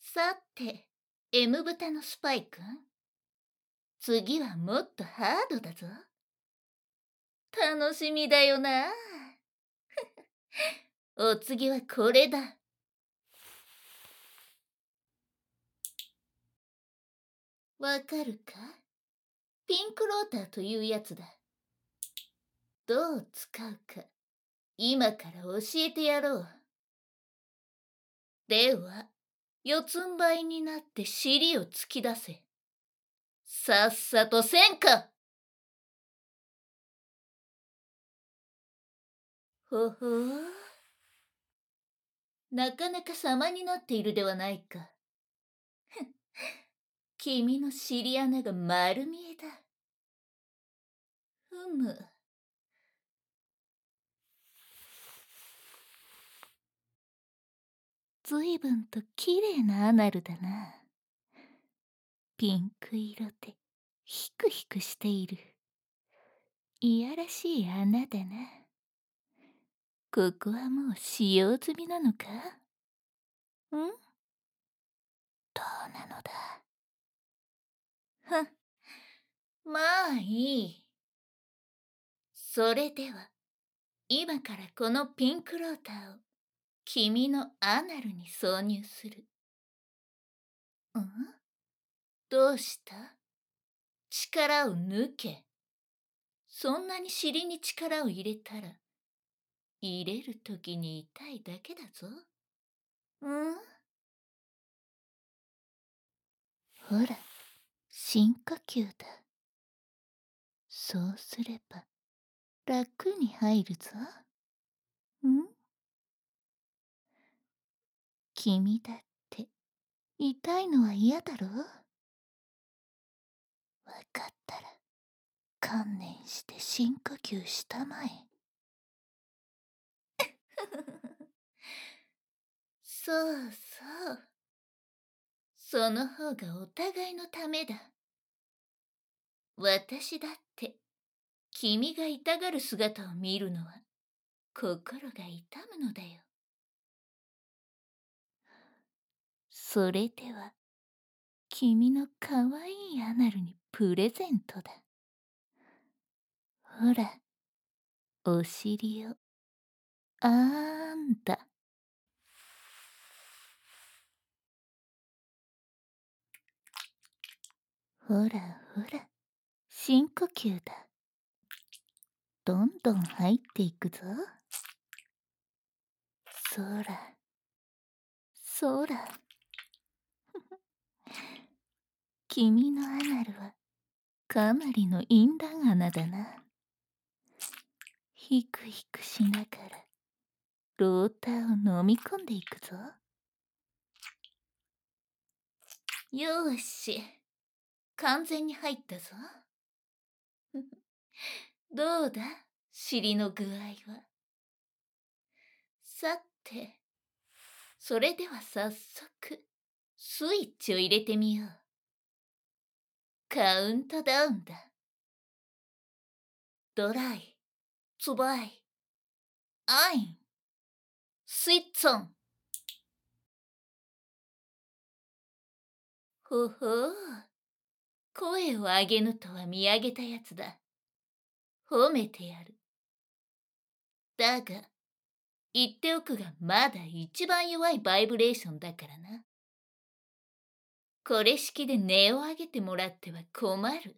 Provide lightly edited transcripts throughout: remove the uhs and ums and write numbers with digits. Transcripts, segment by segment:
さて、M 豚のスパイ君。次はもっとハードだぞ。楽しみだよな。お次はこれだ。わかるか？ピンクローターというやつだ。どう使うか、今から教えてやろう。では、四つん這いになって尻を突き出せ。さっさとせんか。ほほう。なかなか様になっているではないか。君の尻穴が丸見えだ。ふむ。ずいぶんときれいなアナルだな。ピンク色でヒクヒクしている。いやらしい穴だな。ここはもう使用済みなのか？どうなのだ。ふん、まあいい。それでは、今からこのピンクローターを君のアナルに挿入する。どうした？力を抜け。そんなに尻に力を入れたら、入れるときに痛いだけだぞ。ほら、深呼吸だ。そうすれば、楽に入るぞ。君だって、痛いのは嫌だろ？わかったら、観念して深呼吸したまえ。そうそう。その方がお互いのためだ。私だって、君が痛がる姿を見るのは、心が痛むのだよ。それでは、君のかわいいアナルにプレゼントだ。ほら、お尻を、あんだ。ほらほら、深呼吸だ。どんどん入っていくぞ。そら、そら。君のアナルは、かなりの淫乱穴だな。ヒクヒクしながら、ローターを飲み込んでいくぞ。よーし、完全に入ったぞ。どうだ、尻の具合は。さて、それでは早速、スイッチを入れてみよう。カウントダウンだ。ドライ、ツバイ、アイン、スイッツオン。ほほう、声を上げぬとは見上げたやつだ。褒めてやる。だが、言っておくがまだ一番弱いバイブレーションだからな。これ式で音を上げてもらっては困る。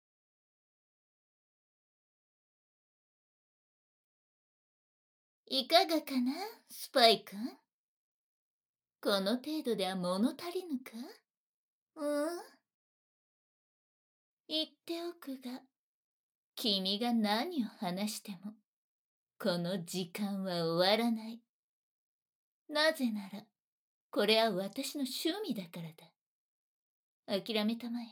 いかがかな、スパイ君。この程度では物足りぬか？言っておくが、君が何を話しても、この時間は終わらない。なぜなら、これは私の趣味だからだ。諦めたまえ。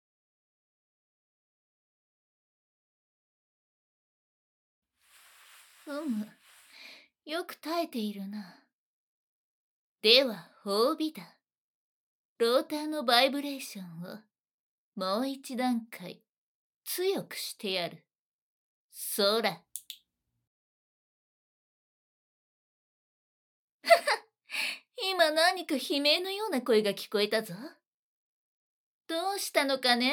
よく耐えているな。では、褒美だ。ローターのバイブレーションを、もう一段階、強くしてやる。そら。今今何か悲鳴のような声が聞こえたぞ。どうしたのかね？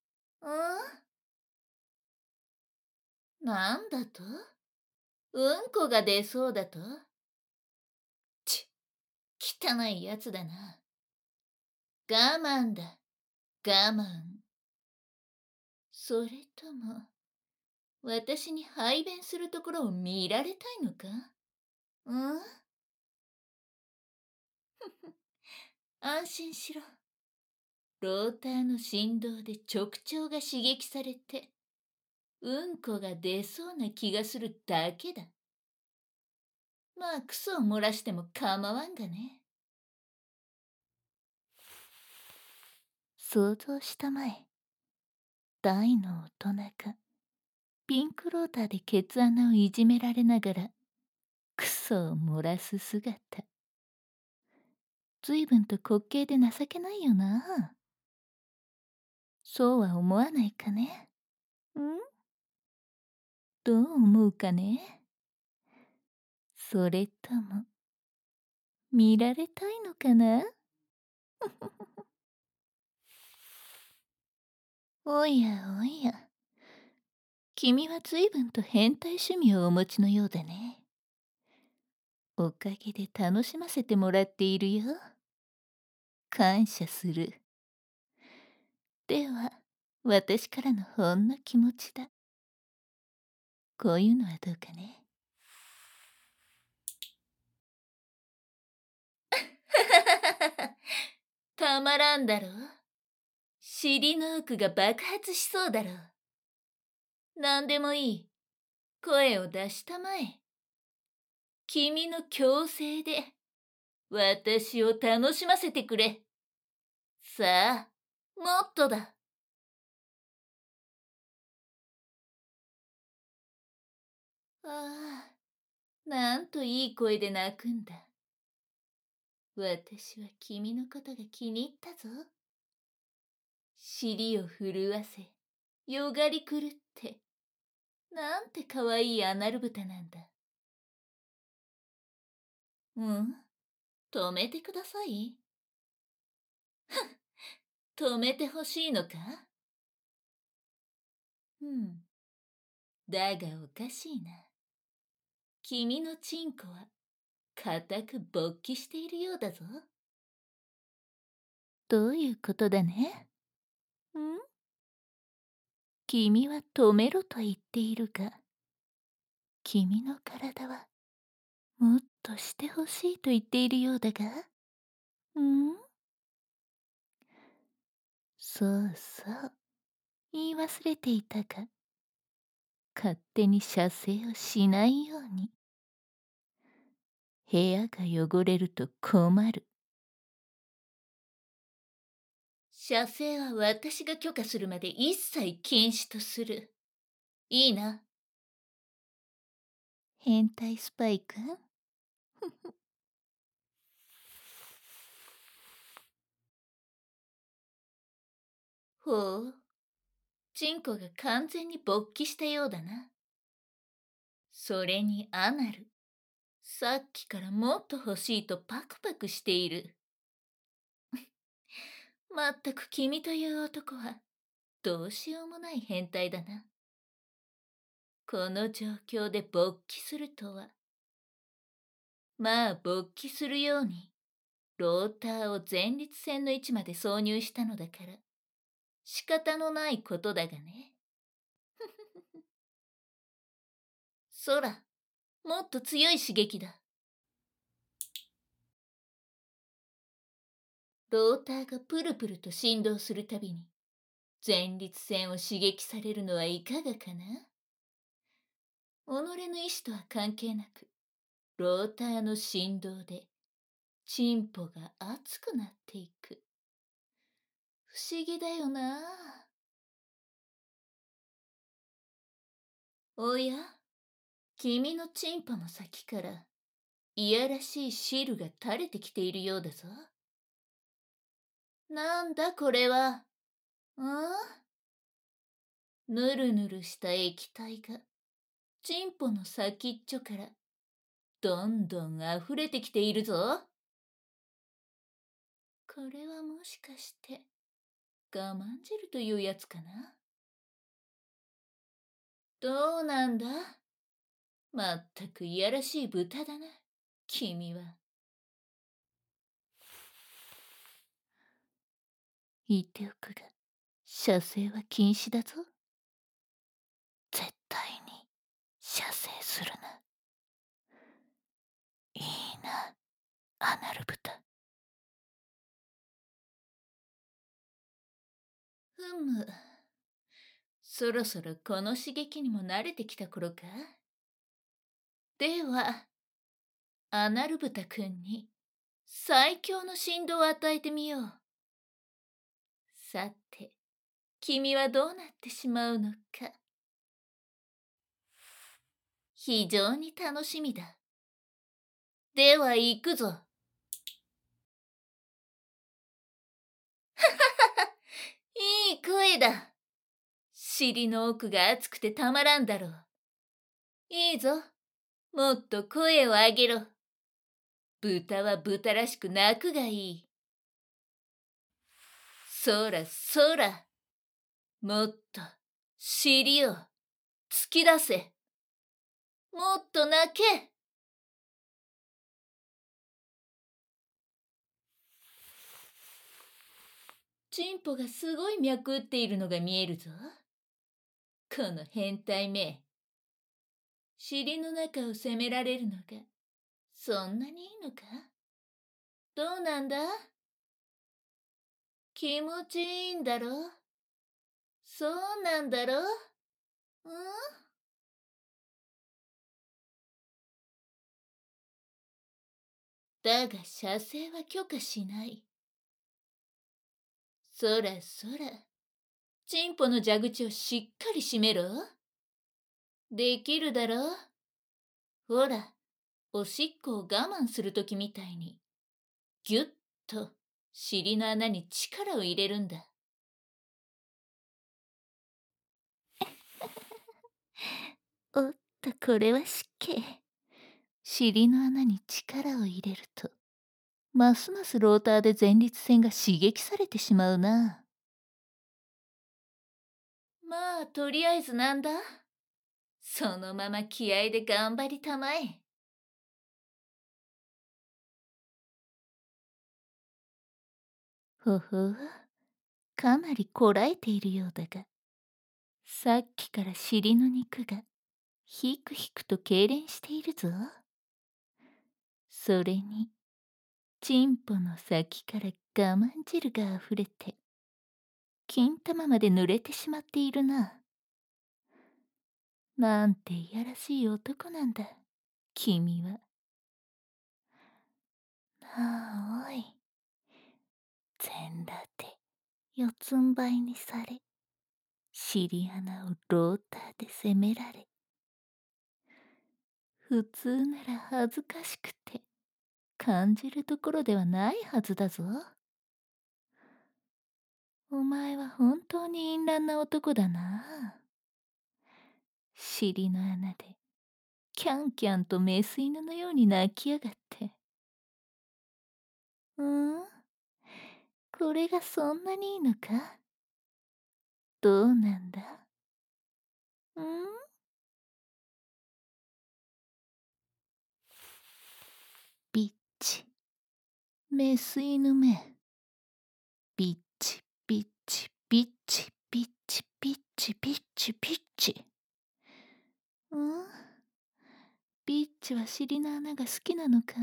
なんだと？うんこが出そうだと？ち、汚いやつだな。我慢だ、我慢。それとも、私に排便するところを見られたいのか？うん？安心しろ。ローターの振動で直腸が刺激されて、うんこが出そうな気がするだけだ。まあ、クソを漏らしても構わんがね。想像したまえ。大の大人が、ピンクローターでケツ穴をいじめられながら、クソを漏らす姿。随分と滑稽で情けないよな。そうは思わないかね。どう思うかね。それとも、見られたいのかな。おやおや、君は随分と変態趣味をお持ちのようだね。おかげで楽しませてもらっているよ。感謝する。では、私からのほんの気持ちだ。こういうのはどうかね。たまらんだろう。尻の奥が爆発しそうだろう。なんでもいい。声を出したまえ。君の強制で、私を楽しませてくれ。さあ、もっとだ。ああ、なんといい声で泣くんだ。私は君のことが気に入ったぞ。尻を震わせ、よがり狂って、なんてかわいいアナル豚なんだ。止めてください。止めてほしいのか？だがおかしいな。君のチンコは固く勃起しているようだぞ。どういうことだね？君は止めろと言っているが、君の体はもっとしてほしいと言っているようだが、そうそう、言い忘れていたが、勝手に射精をしないように。部屋が汚れると困る。射精は私が許可するまで一切禁止とする。いいな。変態スパイ君。ほう。チンコが完全に勃起したようだな。それにアナル。さっきからもっと欲しいとパクパクしている。まったく君という男はどうしようもない変態だな。この状況で勃起するとは。まあ勃起するようにローターを前立腺の位置まで挿入したのだから仕方のないことだがね。そら、もっと強い刺激だ。ローターがプルプルと振動するたびに前立腺を刺激されるのはいかがかな？己の意志とは関係なく、ローターの振動でチンポが熱くなっていく。不思議だよな。おや、君のチンポの先からいやらしい汁が垂れてきているようだぞ。なんだこれは。ぬるぬるした液体がチンポの先っちょからどんどん溢れてきているぞ。 これはもしかして、我慢汁というやつかな？どうなんだ？まったくいやらしい豚だな、君は。言っておくが、射精は禁止だぞ。絶対に射精するな。いいな、アナル豚。ふむ。そろそろこの刺激にも慣れてきた頃か？では、アナル豚くんに最強の振動を与えてみよう。さて、君はどうなってしまうのか。非常に楽しみだ。では行くぞ。いい声だ。尻の奥が熱くてたまらんだろう。いいぞ。もっと声を上げろ。豚は豚らしく鳴くがいい。そらそら。もっと尻を突き出せ。もっと泣け。チンポがすごい脈打っているのが見えるぞ。この変態め。尻の中を責められるのがそんなにいいのか？どうなんだ？気持ちいいんだろ？そうなんだろ？だが射精は許可しない。そらそら、チンポの蛇口をしっかり閉めろ。できるだろ？ほら、おしっこを我慢するときみたいに、ぎゅっと尻の穴に力を入れるんだ。おっと、これは失敬。尻の穴に力を入れると、ますますローターで前立腺が刺激されてしまうな。まあ、とりあえずなんだ？そのまま気合で頑張りたまえ。ほほう、かなりこらえているようだが、さっきから尻の肉がひくひくと痙攣しているぞ。それに、チンポの先から我慢汁があふれて、金玉まで濡れてしまっているな。なんていやらしい男なんだ、君は。なあおい。全裸で四つん這いにされ、尻穴をローターで攻められ、普通なら恥ずかしくて感じるところではないはずだぞ。お前は本当に淫乱な男だな。尻の穴でキャンキャンとメス犬のように泣きやがって。これがそんなにいいのか？どうなんだ？ビッチ、メス犬め。ビッチビッチビッチビッチビッチビッチビッチ。ビッチは尻の穴が好きなのか？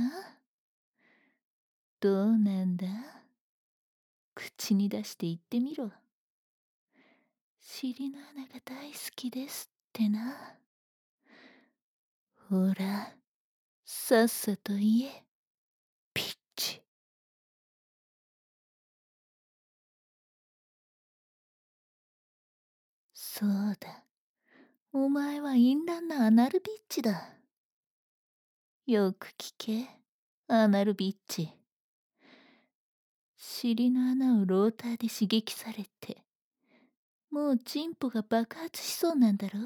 どうなんだ？口に出して言ってみろ。尻の穴が大好きですってな。ほら、さっさと言え、ピッチ。そうだ、お前は淫乱なアナルビッチだ。よく聞け、アナルビッチ。尻の穴をローターで刺激されて、もうチンポが爆発しそうなんだろ？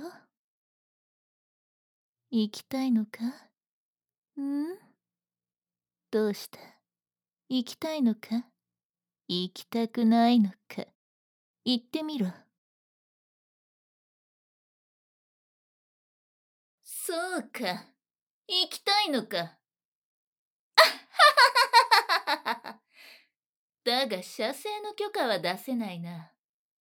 行きたいのか？どうした？行きたいのか？ 行きたくないのか。言ってみろ。そうか。行きたいのか。だが射精の許可は出せないな。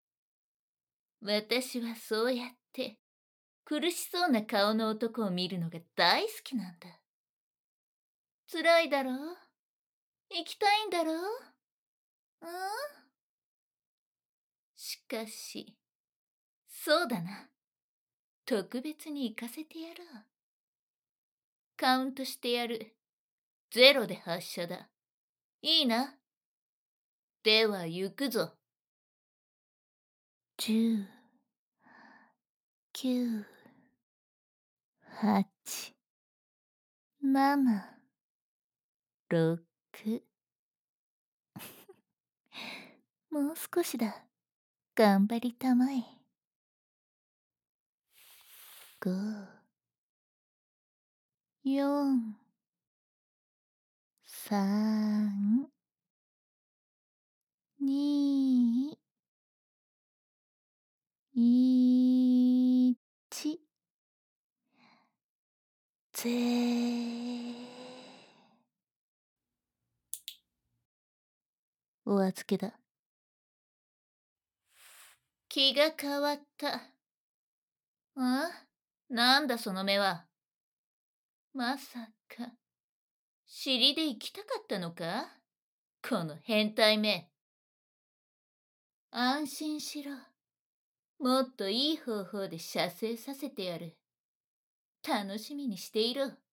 私はそうやって苦しそうな顔の男を見るのが大好きなんだ。辛いだろう？行きたいんだろう？うん？しかし、そうだな。特別に行かせてやろう。カウントしてやる。ゼロで発射だ。いいな。では行くぞ。10、9、8、7、6。もう少しだ。頑張りたまえ。5、4、3、2、1、お預けだ。気が変わった。なんだその目は。まさか、尻で行きたかったのか？この変態め。安心しろ。もっといい方法で射精させてやる。楽しみにしていろ。